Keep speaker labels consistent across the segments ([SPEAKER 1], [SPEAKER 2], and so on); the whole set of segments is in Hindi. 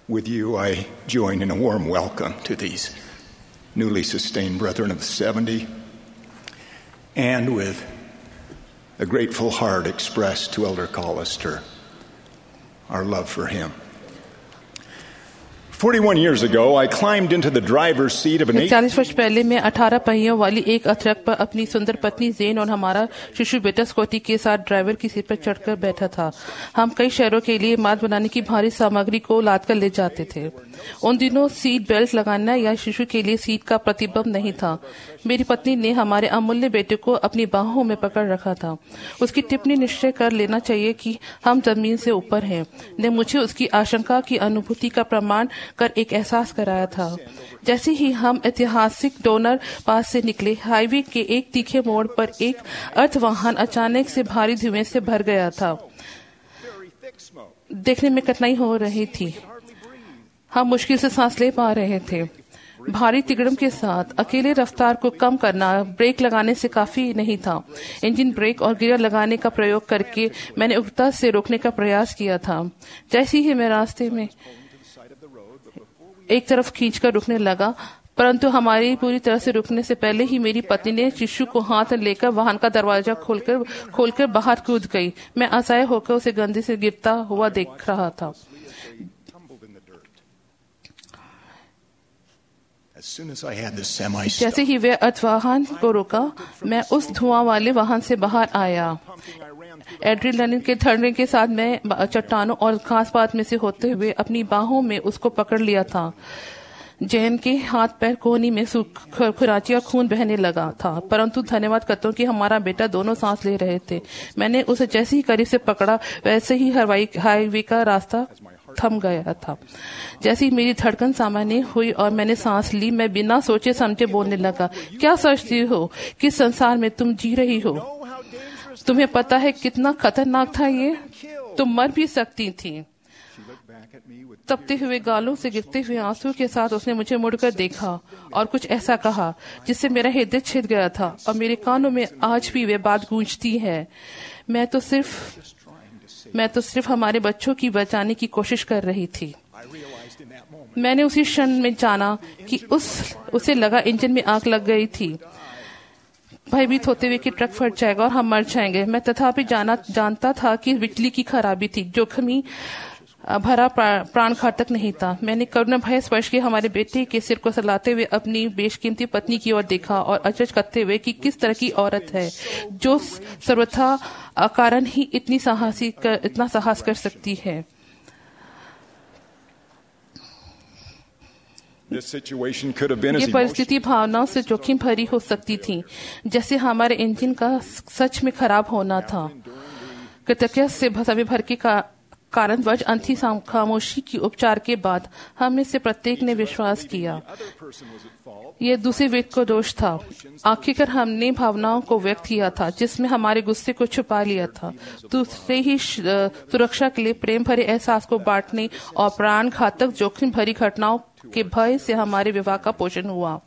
[SPEAKER 1] With you, I join in a warm welcome to these newly sustained brethren of the 70, and with a grateful heart expressed to Elder Collister our love for him. 41 years ago, I climbed into the driver's seat of an
[SPEAKER 2] 40 वर्ष पहले मैं 18 पहियों वाली एक अथरक पर अपनी सुंदर पत्नी जेन और हमारा शिशु बेटा स्कॉटी के साथ ड्राइवर की सीट पर चढ़कर बैठा था। हम कई शहरों के लिए मार्ग बनाने की भारी सामग्री को लाद कर ले जाते थे। उन दिनों सीट बेल्ट लगाना या शिशु के लिए सीट का प्रतिबंध नहीं था। मेरी पत्नी ने हमारे अमूल्य बेटे को अपनी बाहों में पकड़ रखा था। उसकी टिप्पणी निश्चय कर लेना चाहिए कि हम जमीन से ऊपर हैं ने मुझे उसकी आशंका की अनुभूति का प्रमाण कर एक एहसास कराया था। जैसे ही हम ऐतिहासिक डोनर पास से निकले, हाईवे के एक तीखे मोड़ पर एक अर्थ वाहन अचानक से भारी धुएं से भर गया था। देखने में कठिनाई हो रही थी। हम मुश्किल से सांस ले पा रहे थे। भारी तिगड़म के साथ अकेले रफ्तार को कम करना ब्रेक लगाने से काफी नहीं था। इंजन ब्रेक और गियर लगाने का प्रयोग करके मैंने उगता से रोकने का प्रयास किया था। जैसे ही मैं रास्ते में एक तरफ खींचकर रुकने लगा, परंतु हमारी पूरी तरह से रुकने से पहले ही मेरी पत्नी ने शिशु को हाथ लेकर वाहन का दरवाजा खोलकर बाहर कूद गई। मैं असहाय होकर उसे गंदे से गिरता हुआ देख रहा था। जैसे ही वे अर्थवाहन को रोका, मैं उस धुआं वाले वाहन से बाहर आया। एड्रेनलिन के धड़कन के साथ मैं चट्टानों और घास पात में से होते हुए अपनी बाहों में उसको पकड़ लिया था। जैन के हाथ पैर कोहनी में खुराची और खून बहने लगा था, परंतु धन्यवाद करता हूँ कि हमारा बेटा दोनों सांस ले रहे थे। मैंने उसे जैसे ही करीब से पकड़ा, वैसे ही हाईवे का रास्ता थम गया था। जैसे ही मेरी धड़कन सामान्य हुई और मैंने सांस ली, मैं बिना सोचे समझे बोलने लगा, क्या सोचती हो किस संसार में तुम जी रही हो? तुम्हें पता है कितना खतरनाक था ये? तुम मर भी सकती थी। तपते हुए गालों से गिरते हुए आंसू के साथ उसने मुझे मुड़कर देखा और कुछ ऐसा कहा जिससे मेरा हृदय छिद गया था और मेरे कानों में आज भी वे बात गूंजती है। मैं तो सिर्फ हमारे बच्चों की बचाने की कोशिश कर रही थी। मैंने उसी क्षण में जाना कि उसे लगा इंजन में आग लग गई थी। भयभीत होते हुए कि ट्रक फट जाएगा और हम मर जाएंगे। मैं तथापि जानता था कि बिजली की खराबी थी, जोखिम भरा प्राण घातक नहीं था। मैंने करुणा भय स्पर्श के हमारे बेटे के सिर को सहलाते हुए अपनी बेशकीमती पत्नी की ओर देखा और अचरज करते हुए कि किस तरह की औरत है जो सर्वथा अकारण ही इतना साहस कर सकती है। ये परिस्थिति भावनाओं से जोखिम भरी हो सकती थी, जैसे हमारे इंजन का सच में खराब होना था। कृतज्ञता से सभी भर के कारणवश अंधी खामोशी की उपचार के बाद हम में से प्रत्येक ने विश्वास किया यह दूसरे व्यक्ति को दोष था। आखिरकार हमने भावनाओं को व्यक्त किया था जिसमें हमारे गुस्से को छुपा लिया था। दूसरे ही सुरक्षा के लिए प्रेम भरे एहसास को बांटने और प्राण घातक जोखिम भरी घटनाओं के भय से हमारे विवाह का पोषण हुआ।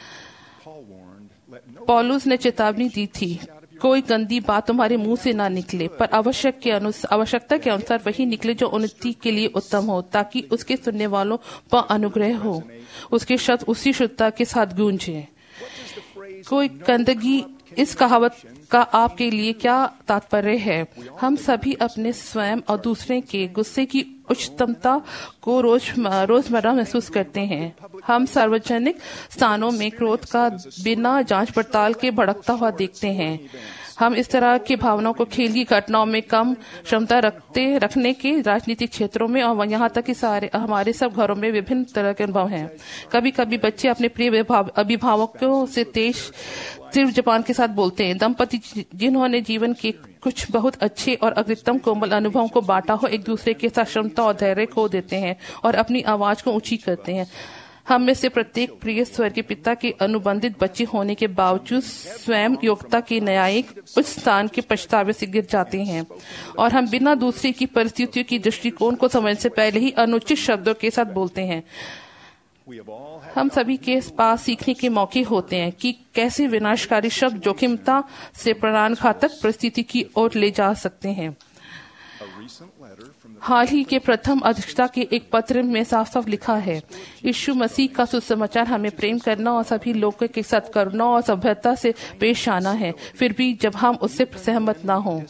[SPEAKER 2] पौलुस ने चेतावनी दी थी, कोई गंदी बात तुम्हारे मुंह से ना निकले, पर आवश्यकता के अनुसार वही निकले जो उन्नति के लिए उत्तम हो, ताकि उसके सुनने वालों पर अनुग्रह हो, उसके शब्द उसी शुद्धता के साथ गूंजे। कोई गंदगी, इस कहावत का आपके लिए क्या तात्पर्य है? हम सभी अपने स्वयं और दूसरे के गुस्से की उच्चतमता को रोजमर्रा महसूस करते हैं। हम सार्वजनिक स्थानों में क्रोध का बिना जांच पड़ताल के भड़कता हुआ देखते हैं। हम इस तरह की भावनाओं को खेल की घटनाओं में कम क्षमता रखने के राजनीतिक क्षेत्रों में और यहाँ तक कि हमारे सब घरों में विभिन्न तरह के अनुभव हैं। कभी कभी बच्चे अपने प्रिय अभिभावकों से तीव्र जबान के साथ बोलते हैं। दंपति जिन्होंने जीवन के कुछ बहुत अच्छे और अधिकतम कोमल अनुभवों को बांटा हो, एक दूसरे के साथ क्षमता और धैर्य खो देते हैं और अपनी आवाज को ऊंची करते हैं। हम में से प्रत्येक प्रिय स्वर्गीय पिता के अनुबंधित बच्चे होने के बावजूद स्वयं योग्यता के न्यायिक उच्च स्थान के पछतावे से गिर जाते हैं और हम बिना दूसरे की परिस्थितियों की दृष्टिकोण को समझने से पहले ही अनुचित शब्दों के साथ बोलते हैं। हम सभी के पास सीखने के मौके होते हैं कि कैसे विनाशकारी शब्द जोखिमता से प्राणघातक परिस्थिति की ओर ले जा सकते हैं। हाल ही के प्रथम अध्यक्षता के एक पत्र में साफ साफ लिखा है, यीशु मसीह का सुसमाचार हमें प्रेम करना और सभी लोगों के साथ करुणा और सभ्यता से पेश आना है, फिर भी जब हम उससे सहमत ना हों।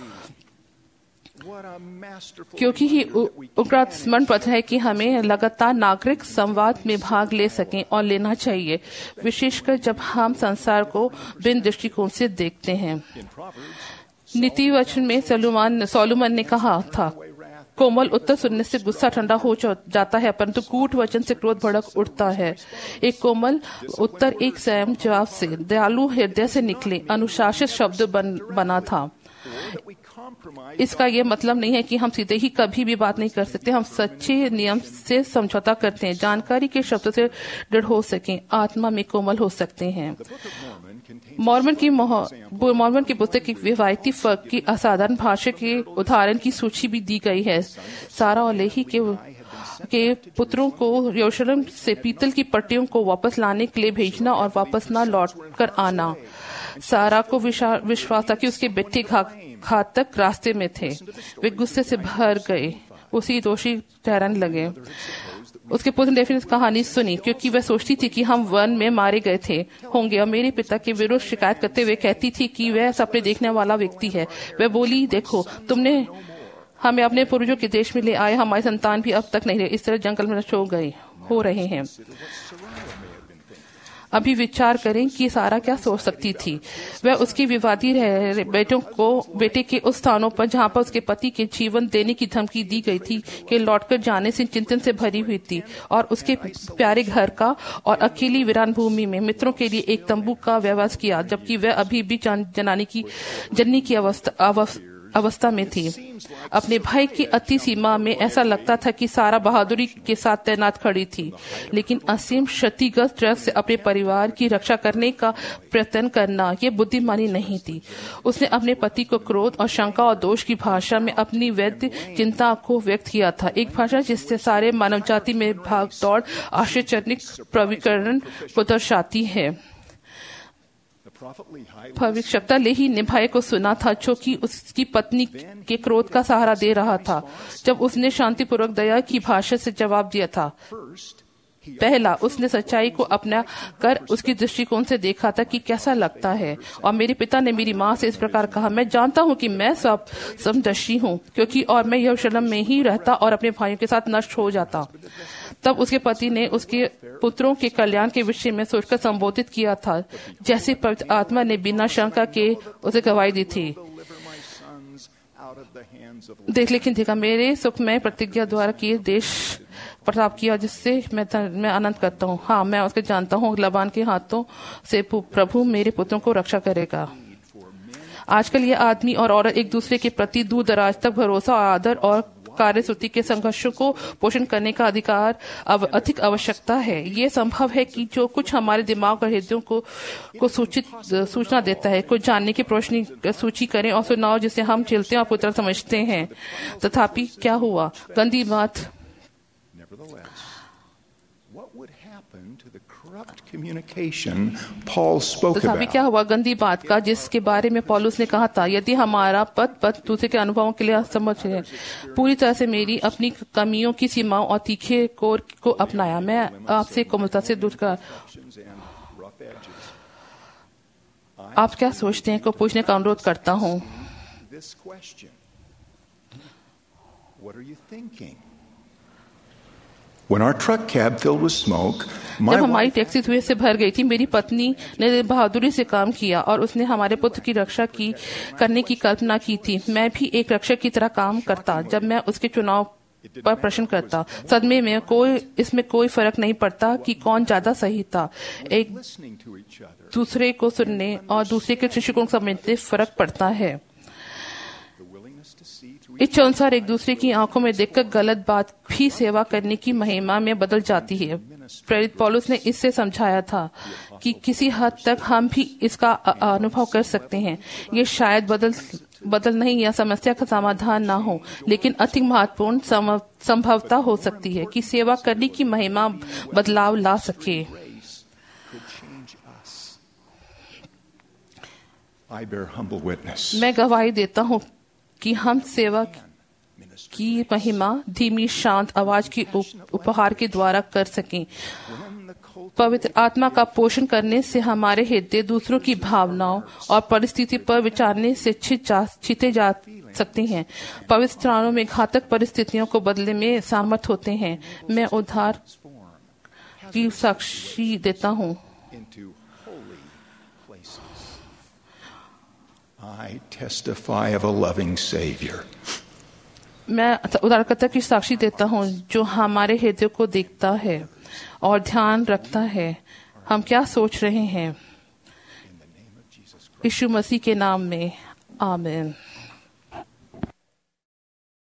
[SPEAKER 2] क्योंकि ही उपरांत स्मरण पत्र है कि हमें लगातार नागरिक संवाद में भाग ले सकें और लेना चाहिए, विशेषकर जब हम संसार को भिन्न दृष्टिकोण से देखते हैं। नीति वचन में सोलोमन ने कहा था, कोमल उत्तर सुनने से गुस्सा ठंडा हो जाता है, परंतु कूट वचन से क्रोध भड़क उठता है। एक कोमल उत्तर एक संयम जवाब से दयालु हृदय से निकले अनुशासित शब्द बना था। इसका यह मतलब नहीं है कि हम सीधे ही कभी भी बात नहीं कर सकते। हम सच्चे नियम से समझौता करते हैं, जानकारी के शब्दों से दृढ़ हो सकें, आत्मा में कोमल हो सकते हैं। मॉर्मन की पुस्तक की विवाहिती फर्क की असाधारण भाषा के उदाहरण की सूची भी दी गई है। सारा और लेही के पुत्रों को यरूशलेम से पीतल की पट्टियों को वापस लाने के लिए भेजना और वापस न लौट कर आना। सारा को विश्वास था कि उसके बेटे घातक रास्ते में थे। वे गुस्से से भर गए, उसी दोषी ठहराने लगे। उसके पुत्र ने फिर कहानी सुनी, क्योंकि वह सोचती थी कि हम वन में मारे गए होंगे और मेरे पिता के विरुद्ध शिकायत करते हुए कहती थी कि वह सपने देखने वाला व्यक्ति है। वह बोली, देखो, तुमने हमें अपने पूर्वजों के देश में ले आए, हमारी संतान भी अब तक नहीं रहे, इस तरह जंगल में नष्ट हो रहे हैं। अभी विचार करें कि सारा क्या सोच सकती थी। वह उसके विवादी बेटे के उस स्थानों पर जहां पर उसके पति के जीवन देने की धमकी दी गई थी के लौटकर जाने से चिंतन से भरी हुई थी, और उसके प्यारे घर का और अकेली वीरान भूमि में मित्रों के लिए एक तंबू का व्यवस्था किया, जबकि वह अभी भी जननी की अवस्था में थी। अपने भाई की अति सीमा में ऐसा लगता था कि सारा बहादुरी के साथ तैनात खड़ी थी, लेकिन असीम क्षतिग्रस्त ट्रक से अपने परिवार की रक्षा करने का प्रयत्न करना यह बुद्धिमानी नहीं थी। उसने अपने पति को क्रोध और शंका और दोष की भाषा में अपनी वैध चिंता को व्यक्त किया था, एक भाषा जिससे सारे मानव जाति में भाग दौड़ आश्चर्यजनक प्रविकरण को दर्शाती है। भविष्यवक्ता लेही ने भाई को सुना था, जो कि उसकी पत्नी के क्रोध का सहारा दे रहा था। जब उसने शांतिपूर्वक दया की भाषा से जवाब दिया था, पहला उसने सच्चाई को अपना कर उसकी दृष्टिकोण से देखा था कि कैसा लगता है। और मेरे पिता ने मेरी माँ से इस प्रकार कहा, मैं जानता हूँ कि मैं समदर्शी हूँ, क्योंकि और मैं यरूशलेम में ही रहता और अपने भाइयों के साथ नष्ट हो जाता। तब उसके पति ने उसके पुत्रों के कल्याण के विषय में सोचकर संबोधित किया था, जैसे पवित्र आत्मा ने बिना शंका के उसे गवाही दी थी। लेकिन देखा, मेरे सुखमय प्रतिज्ञा द्वारा किए देश प्रताप किया, जिससे मैं आनंद करता हूँ। हाँ, मैं उसके जानता हूँ, लबान के हाथों से प्रभु मेरे पुत्रों को रक्षा करेगा। आजकल ये आदमी और औरत एक दूसरे के प्रति दूर दराज तक भरोसा और आदर और कार्यसूची के संघर्षों को पोषण करने का अधिकार अधिक आवश्यकता है। ये संभव है कि जो कुछ हमारे दिमाग और हृदयों को सूचना देता है, कुछ जानने की रोशनी सूची करें और सुनाओ जिसे हम झेलते हैं और पुत्र समझते हैं। तथापि क्या हुआ? गंदी बात तथापि क्या हुआ गंदी बात का, जिसके बारे में पौलुस ने कहा था, यदि हमारा पद दूसरे के अनुभवों के लिए समझ है, पूरी तरह से मेरी अपनी कमियों की सीमाओं और तीखे कोर को अपनाया, मैं आपसे कोमलता से दूर कर। आप क्या सोचते हैं को पूछने का अनुरोध करता हूँ।
[SPEAKER 1] When our truck cab filled with smoke,
[SPEAKER 2] जब हमारी टैक्सी धुएं से भर गई थी, मेरी पत्नी ने बहादुरी से काम किया और उसने हमारे पुत्र की रक्षा करने की कल्पना की थी। मैं भी एक रक्षक की तरह काम करता जब मैं उसके चुनाव पर प्रश्न करता। सदमे में इसमें कोई फर्क नहीं पड़ता कि कौन ज्यादा सही था। एक दूसरे को सुनने और दूसरे के दृष्टिकोण को समझने फर्क पड़ता है। इच्छा अनुसार एक दूसरे की आंखों में देखकर गलत बात भी सेवा करने की महिमा में बदल जाती है। प्रेरित पौलुस ने इससे समझाया था कि किसी हद तक हम भी इसका अनुभव कर सकते हैं। ये शायद बदल नहीं या समस्या का समाधान ना हो, लेकिन अति महत्वपूर्ण संभवता हो सकती है कि सेवा करने की महिमा बदलाव ला सके। मैं गवाही देता हूँ कि हम सेवा की महिमा धीमी शांत आवाज की उपहार के द्वारा कर सकें। पवित्र आत्मा का पोषण करने से हमारे हृदय दूसरों की भावनाओं और परिस्थिति पर विचारने से छीते जा सकते हैं। पवित्र स्थानों में घातक परिस्थितियों को बदलने में सामर्थ होते हैं। मैं उद्धार की साक्षी देता हूँ।
[SPEAKER 1] I testify of a loving Savior.
[SPEAKER 2] मैं उद्धारकर्ता की साक्षी देता हूँ जो हमारे हृदय को देखता है और ध्यान रखता है हम क्या सोच रहे हैं। यीशु मसीह के नाम में आमीन।